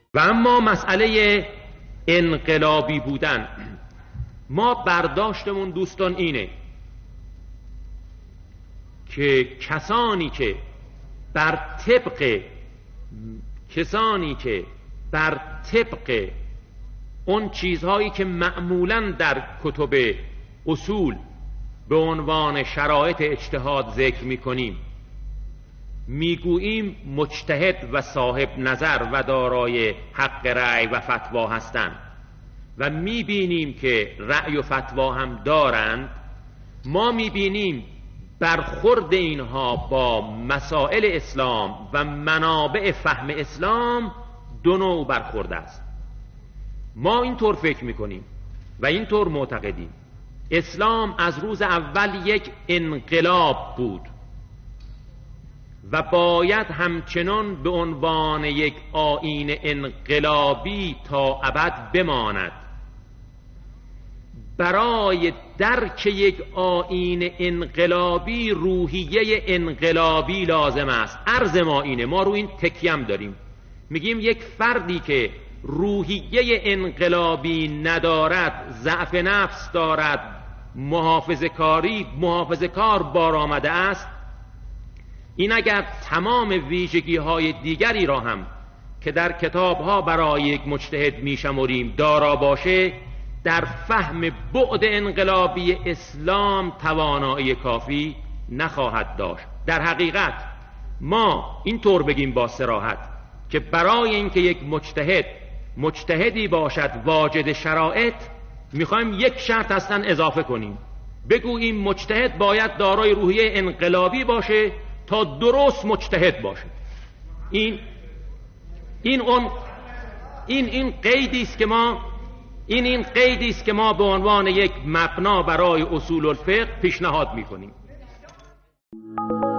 و اما مسئله انقلابی بودن، ما برداشتمون دوستان اینه که کسانی که بر طبق اون چیزهایی که معمولاً در کتب اصول به عنوان شرایط اجتهاد ذکر میکنیم، میگوییم مجتهد و صاحب نظر و دارای حق رأی و فتوا هستند و میبینیم که رأی و فتوا هم دارند، ما میبینیم برخورد اینها با مسائل اسلام و منابع فهم اسلام دو نوع برخورد است. ما اینطور فکر میکنیم و اینطور معتقدیم اسلام از روز اول یک انقلاب بود و باید همچنان به عنوان یک آیین انقلابی تا ابد بماند. برای درک یک آیین انقلابی روحیه انقلابی لازم است. عرض ما اینه، ما رو این تکیم داریم، میگیم یک فردی که روحیه انقلابی ندارد، ضعف نفس دارد، محافظه کار بار آمده است، این اگر تمام ویژگی های دیگری را هم که در کتاب ها برای یک مجتهد میشمریم دارا باشه، در فهم بعد انقلابی اسلام توانایی کافی نخواهد داشت. در حقیقت ما اینطور بگیم با صراحت که برای اینکه یک مجتهدی باشد واجد شرایط، میخوایم یک شرط هستن اضافه کنیم، بگوییم مجتهد باید دارای روحیه انقلابی باشه تا درست مجتهد باشه. این قیدی است که ما به عنوان یک مبنا برای اصول الفقه پیشنهاد میکنیم.